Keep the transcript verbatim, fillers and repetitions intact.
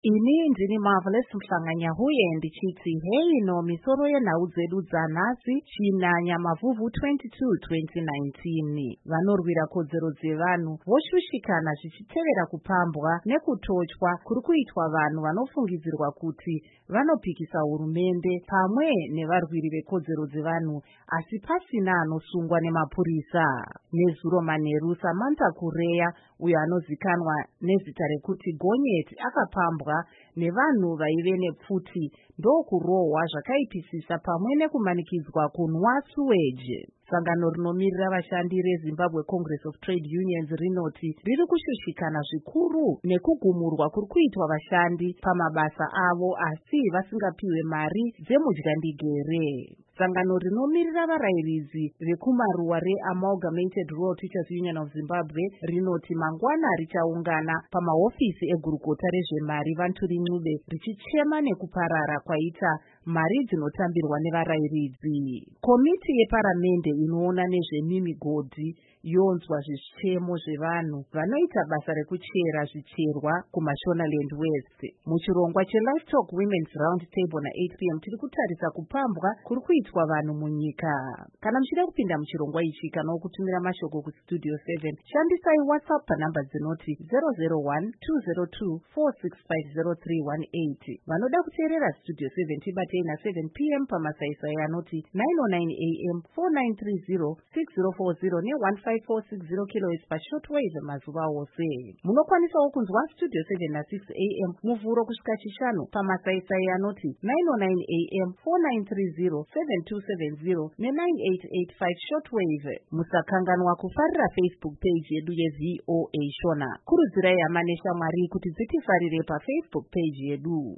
Ini ndini Marvelous Mhlanganya huye ndichiti hei no misoro yenhau dzedu dzanhasi chinanya mavhuvhu twenty-two twenty nineteen. Vanorwira kodzero dzevanhu voshushikana zvichitevera kupambwa nekutotywa kuri kuitwa vanhu vanofungidzirwa kuti vanopikisa hurumende pamwe nevarwiri vekodzero dzevanhu asi pasina anosungwa nemapurisa. Nezuro manheru Samantha Kureya uyo anozikanwa nezita rekuti Gonyeti akapambwa nevanhu vaive nepfuti ndokurohwa zvakaipisisa pamwe nekumanikidzwa kunwa suweje. Sangano rinomirira vashandi reZimbabwe Congress of Trade Unions rinoti riri kushushikana zvikuru nekugumurwa kuri kuitwa vashandi pamabasa avo asi vasingapiwe mari dzemudyandigere. Sangano rinomirira varayiridzi vekumaruwa reAmalgamated Rural Teachers Union of Zimbabwe rinoti mangwana richaungana pamahofisi egurukota rezvemari Vanturi Ncube richichema nekuparara kwaita mari dzinotambirwa nevarayiridzi. Komiti yeparamende inoona nezvemimigodhi yonzwa zvichemo zvevanhu vanoita basa rekuchera zvicherwa kuMashonaland West. Muchirongwa cheLivetalk Women's Round Table na-eight p m tiri kutarisa kupambwa kuri kuitwa vanhu munyika. Kana muchida kupinda muchirongwa ichi kana kutumira mashoko kustudio seven, shandisai WhatsApp panhamba dzinoti zero zero one two zero two four six five zero three one eight. Vanoda kuteerera Studio seven tibatei na seven p m pamasaisai anoti nine oh nine a m four nine three zero six zero four zero ne one five four six zero kilohertz pashortwave mazuva ose. Munokwanisawo kunzwa Studio seven na six a m muvhuro kusvika chishanu pamasaisai anoti nine oh nine a m four nine three zero seven two seven zero ne nine eight eight five shortwave. Musakanganwa kufarira Facebook page yedu yeV O A Shona. Kurudzirai hama neshamwari kuti dzitifarire paFacebook page yedu.